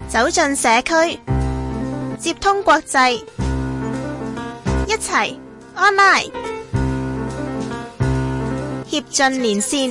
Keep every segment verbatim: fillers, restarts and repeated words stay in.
走進社區，接通國際，一齊 online 協進連線。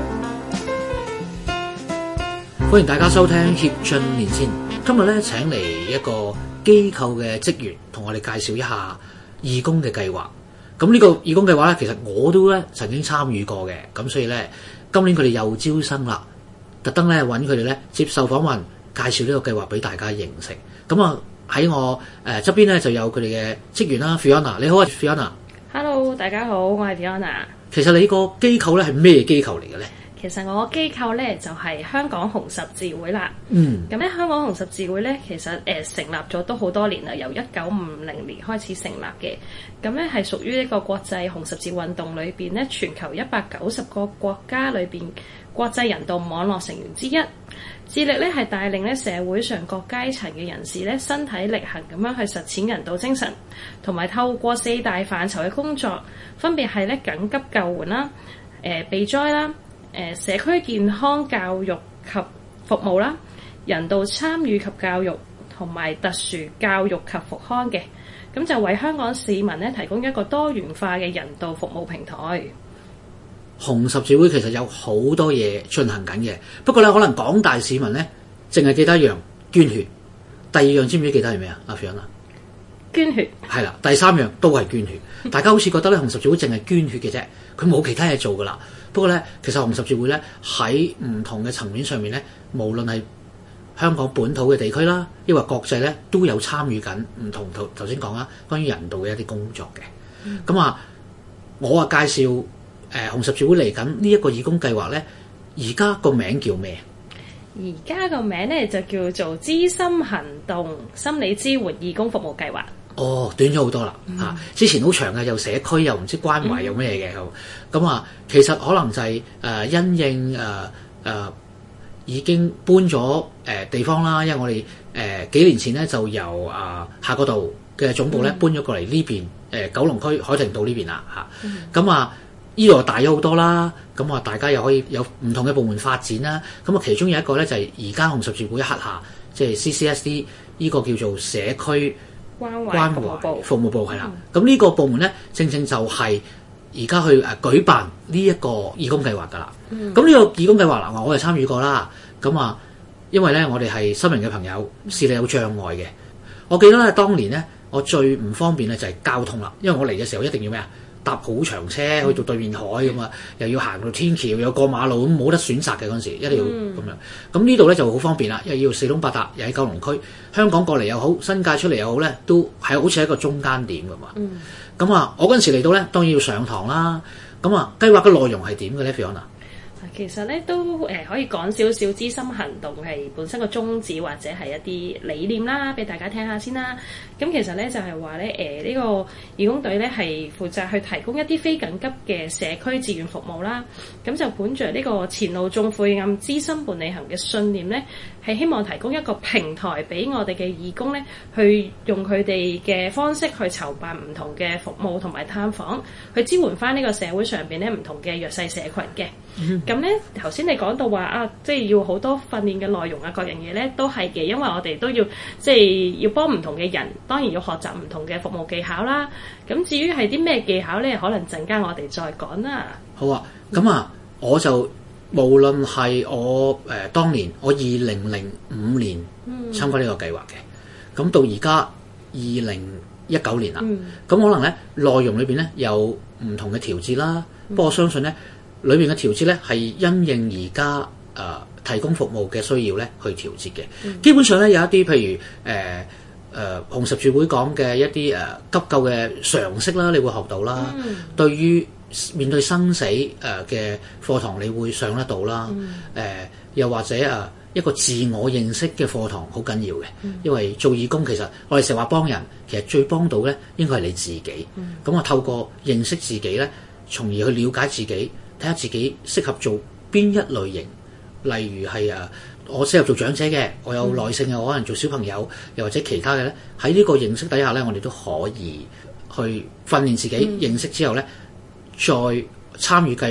歡迎大家收聽協進連線。今日咧請嚟一個機構嘅職員同我哋介紹一下義工嘅計劃。咁呢個義工計劃咧，其實我都咧曾經參與過嘅。咁所以咧，今年佢哋又招生啦，特登咧揾佢哋咧接受訪問，介紹呢個計劃俾大家認識。咁啊喺我誒側邊咧就有佢哋嘅職員啦 ，Fiona， 你好啊 ，Fiona。Hello， 大家好，我係 Fiona。 其實你個機構咧係咩機構嚟嘅咧？ 其實我個機構咧就係、是、香港紅十字會啦。 嗯。咁咧香港紅十字會咧其實誒、呃、成立咗都好多年啦，由一九五零年開始成立嘅。咁咧係屬於一個國際紅十字運動裏邊咧，全球一百九十個國家裏邊國際人道網絡成員之一，致力咧係帶領咧社會上各階層嘅人士咧身體力行咁樣去實踐人道精神，同埋透過四大範疇嘅工作，分別係咧緊急救援啦、誒、呃、避災啦、誒社區健康教育及服務啦、人道參與及教育同埋特殊教育及復康嘅，咁就為香港市民咧提供一個多元化嘅人道服務平台。 紅十字會其實有好多嘢進行緊嘅，不過咧可能廣大市民咧淨係記得一樣捐血，第二樣知唔知記得係咩啊？阿 Fiona， 捐血係啦，第三樣都係捐血。大家好似覺得咧紅十字會淨係捐血嘅啫，佢冇其他嘢做噶啦。不過咧，其實紅十字會咧喺唔同嘅層面上面咧，無論係香港本土嘅地區啦，抑或國際咧，都有參與緊唔同頭頭先講啦，關於人道嘅一啲工作嘅。咁、嗯、啊，我啊介紹誒、呃、紅十字會嚟緊呢一個義工計劃咧，而家個名叫咩？ 而家個名咧就叫做知心行動心理支援義工服務計劃。哦， 短咗好多啦嚇、嗯啊！之前好長嘅，又社區又唔知關懷又咩嘅咁啊，其實可能就係、是、誒、呃、因應誒誒、呃呃、已經搬咗誒、呃、地方啦，因為我哋誒、呃、幾年前咧就由啊夏慤道嘅總部咧、嗯、搬咗過嚟呢邊誒、呃、九龍區海�霆�道呢邊啦嚇。咁、嗯、啊呢度大咗好多啦，咁啊大家又可以有唔同嘅部門發展啦。咁啊其中有一個咧就係而家紅十字會轄下即係 C C S D 呢個叫做社區關懷服務部， 服務部係啦。咁呢、嗯、個部門咧，正正就係而家去誒舉辦呢一個義工計劃㗎啦。咁呢、嗯、個義工計劃嗱，我哋參與過啦。咁啊，因為咧我哋係失明嘅朋友，視力有障礙嘅。我記得咧，當年咧，我最唔方便咧就係交通啦，因為我嚟嘅時候一定要咩啊？搭好長車去到對面海咁啊，又要行到天橋，又過馬路，咁冇得選擇嘅嗰陣時，一定要咁樣。咁、嗯、呢度咧就好方便啦，因為要四通八達，又喺九龍區，香港過嚟又好，新界出嚟又好咧，都係好似一個中間點㗎嘛。咁、嗯、啊，我嗰陣時嚟到咧，當然要上堂啦。咁啊，計劃嘅內容係點嘅咧 ，Fiona？ 其實咧都誒、呃、可以講少少知心行動係本身個宗旨或者係一啲理念啦，俾大家聽下先啦。咁其實咧就係話咧誒呢、呃這個義工隊咧係負責去提供一啲非緊急嘅社區志願服務啦。咁就本着呢個前路縱晦暗知心伴你行嘅信念咧，係希望提供一個平台俾我哋嘅義工咧，去用佢哋嘅方式去籌辦唔同嘅服務同埋探訪，去支援翻呢個社會上邊咧唔同嘅弱勢社群嘅。咁咧頭先你講到話啊，即係要好多訓練嘅內容啊，各樣嘢咧都係嘅，因為我哋都要即係要幫唔同嘅人，當然要學習唔同嘅服務技巧啦。咁至於係啲咩技巧咧，可能陣間我哋再講啦。 好啊，咁啊，我就無論係我誒、呃、當年我二零零五年參加呢個計劃嘅，咁、嗯、到而家二零一九年啦，咁、嗯、可能咧內容裏邊咧有唔同嘅調節啦，不過、嗯、我相信咧。裏面嘅調節咧係因應而家誒提供服務嘅需要咧去調節嘅。嗯、基本上咧有一啲譬如誒誒、呃呃、紅十字會講嘅一啲誒、呃、急救嘅常識啦，你會學到啦。嗯、對於面對生死誒嘅課堂，你會上得到啦。誒、嗯呃、又或者誒、呃、一個自我認識嘅課堂好緊要嘅，嗯、因為做義工其實我哋成日話幫人，其實最幫到咧應該係你自己。咁我、嗯、透過認識自己咧，從而去了解自己。睇下自己適合做邊一類型，例如係啊，我適合做長者嘅，我有耐性嘅，我可能做小朋友，又或者其他嘅咧。喺呢個認識底下咧，我哋都可以去訓練自己，嗯、認識之後咧，再參與計劃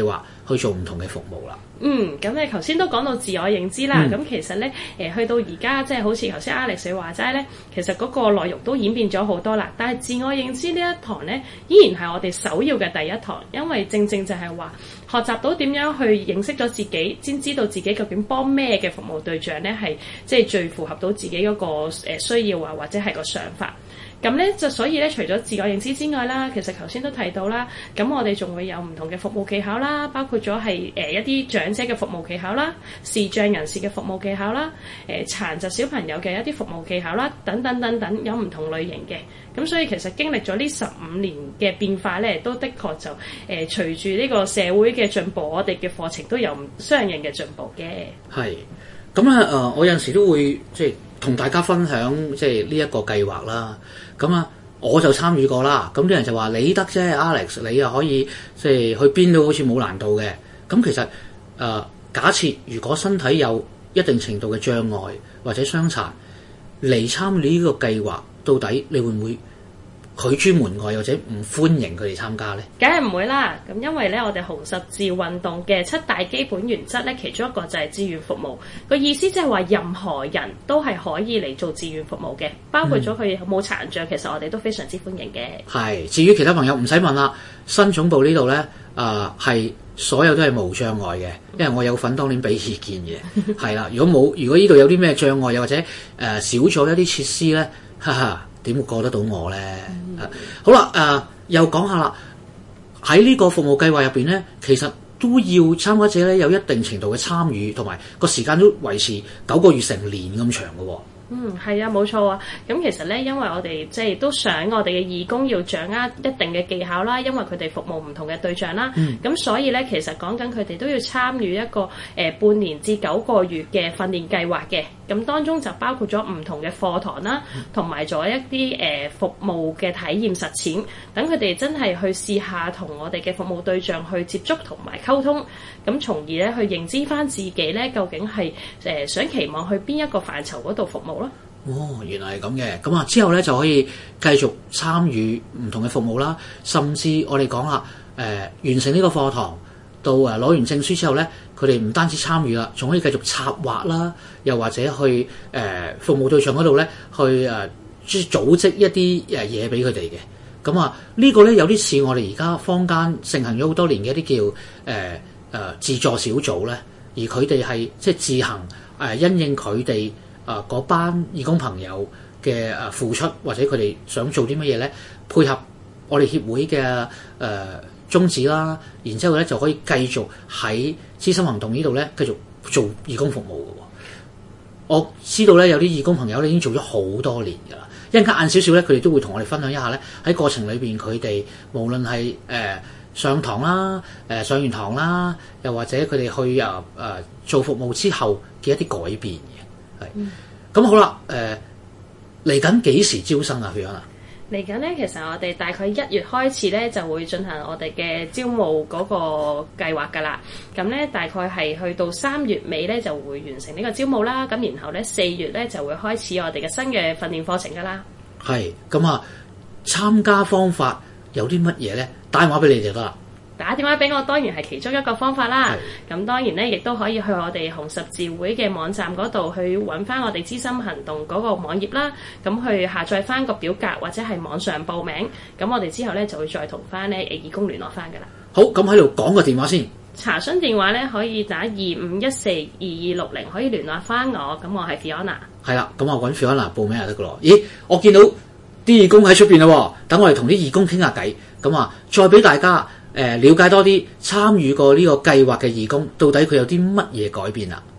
去做唔同嘅服務啦。 嗯，咁你頭先都講到自我認知啦，咁、 嗯、 其實咧，誒、呃、去到而家即係好似頭先 Alex 話齋咧，其實嗰個內容都演變咗好多啦。但係自我認知呢一堂咧，依然係我哋首要嘅第一堂，因為正正就係話學習到點樣去認識咗自己，先知道自己究竟幫咩嘅服務對象咧，係即係最符合到自己嗰個誒需要啊，或者係個想法。咁咧就所以咧，除咗自我認知之外啦，其實頭先都提到啦，咁我哋仲會有唔同嘅服務技巧啦，包括咗係誒一啲長者嘅服務技巧啦，視障人士嘅服務技巧啦，誒、呃、殘疾小朋友嘅一啲服務技巧啦，等等等等，有唔同類型嘅。咁所以其實經歷咗呢十五年嘅變化咧，都的確就誒、呃、隨住呢個社會嘅進步，我哋嘅課程都有唔相應嘅進步嘅。係， 咁咧誒，我有陣時都會即係同大家分享即係呢一個計劃啦。咁啊，我就參與過啦。咁啲人就話你得啫 ，Alex，你又可以即係去邊都好似冇難度嘅。咁其實誒、呃，假設如果身體有一定程度嘅障礙或者傷殘嚟參與呢個計劃，到底你會唔會拒諸門外，或者唔歡迎佢哋參加呢？ 梗係唔會啦。咁因為咧，我哋紅十字運動嘅七大基本原則咧，其中一個就係志願服務。個意思即係話任何人都係可以嚟做志願服務嘅，包括咗佢有冇殘障，其實我哋都非常之歡迎嘅。 係，至於其他朋友唔使問啦，新總部呢度咧，誒、呃、係所有都係無障礙嘅，因為我有份當年俾意見嘅。係啦，如果冇，如果呢度有啲咩障礙，又或者誒、呃、少咗一啲設施咧，哈哈。點會過得到我咧？嗯啊、好啦，誒、呃、又講下啦。喺呢個服務計劃入邊咧，其實都要參加者咧有一定程度嘅參與，同埋個時間都維持九個月成年咁長嘅喎、哦。 嗯，係啊，冇錯啊。咁其實咧，因為我哋即係都想我哋嘅義工要掌握一定嘅技巧啦，因為佢哋服務唔同嘅對象啦。咁、嗯、所以咧，其實講緊佢哋都要參與一個誒、呃、半年至九個月嘅訓練計劃嘅。咁當中就包括咗唔同嘅課堂啦，同埋咗一啲誒、呃、服務嘅體驗實踐，等佢哋真係去試下同我哋嘅服務對象去接觸同埋溝通，咁從而咧去認知翻自己咧究竟係誒、呃、想期望去邊一個範疇嗰度服務咯。 哦，原來係咁嘅。咁啊之後咧就可以繼續參與唔同嘅服務啦，甚至我哋講啦，誒、呃、完成呢個課堂到誒攞完證書之後咧，佢哋唔單止參與啦，仲可以繼續策劃啦，又或者去誒、呃、服務對象嗰度咧去誒即係組織一啲誒嘢俾佢哋嘅。咁啊呢個咧有啲似我哋而家坊間盛行咗好多年嘅一啲叫誒誒、呃呃、自助小組咧，而佢哋係即係自行誒、呃、因應佢哋啊嗰班義工朋友嘅誒付出，或者佢哋想做啲乜嘢咧，配合我哋協會嘅誒、呃、宗旨啦，然之後咧就可以繼續喺知心行動呢度咧繼續做義工服務嘅喎。我知道咧有啲義工朋友咧已經做咗好多年㗎啦，一陣間晏少少咧，佢哋都會同我哋分享一下咧喺過程裏邊佢哋無論係誒、呃、上堂啦、誒、呃、上完堂啦，又或者佢哋去啊誒、呃、做服務之後嘅一啲改變嘅。係，咁、嗯、好啦，誒嚟緊幾時招生啊？佢啊， 嚟緊咧，其實我哋大概一月開始咧就會進行我哋嘅招募嗰個計劃㗎啦。咁咧大概係去到三月尾咧就會完成呢個招募啦。咁然後咧四月咧就會開始我哋嘅新嘅訓練課程㗎啦。 係，咁啊參加方法有啲乜嘢咧？打電話俾你哋得啦。 打電話俾我當然係其中一個方法啦。咁當然咧，亦都可以去我哋紅十字會嘅網站嗰度去揾翻我哋知心行動嗰個網頁啦。咁去下載翻個表格或者係網上報名。咁我哋之後咧就會再同翻咧義工聯絡翻噶啦。 好，咁喺度講個電話先。 查詢電話咧可以打二五一四二二六零，可以聯絡翻我。咁我係 Fiona。係啦，咁我揾 Fiona 報名就得噶咯。咦，我見到啲義工喺出邊啦，等我哋同啲義工傾下偈。咁啊，再俾大家誒了解多啲參與過呢個計劃嘅義工，到底佢有啲乜嘢改變啊？